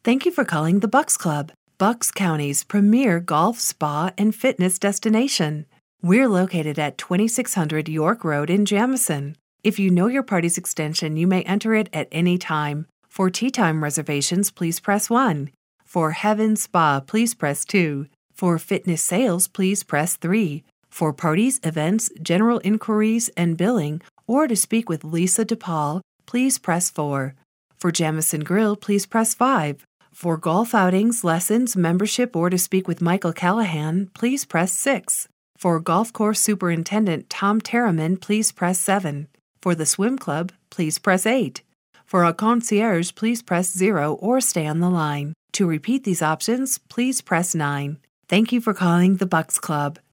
Thank you for calling the Bucks Club, Bucks County's premier golf, spa, and fitness destination. We're located at 2600 York Road in Jamison. If you know your party's extension, you may enter it at any time. For tea time reservations, please press 1. For Heaven Spa, please press 2. For fitness sales, please press 3. For parties, events, general inquiries, and billing, or to speak with Lisa DePaul, please press 4. For Jamison Grill, please press 5. For golf outings, lessons, membership, or to speak with Michael Callahan, please press 6. For Golf Course Superintendent Tom Terraman, please press 7. For the Swim Club, please press 8. For a concierge, please press 0 or stay on the line. To repeat these options, please press 9. Thank you for calling the Bucks Club.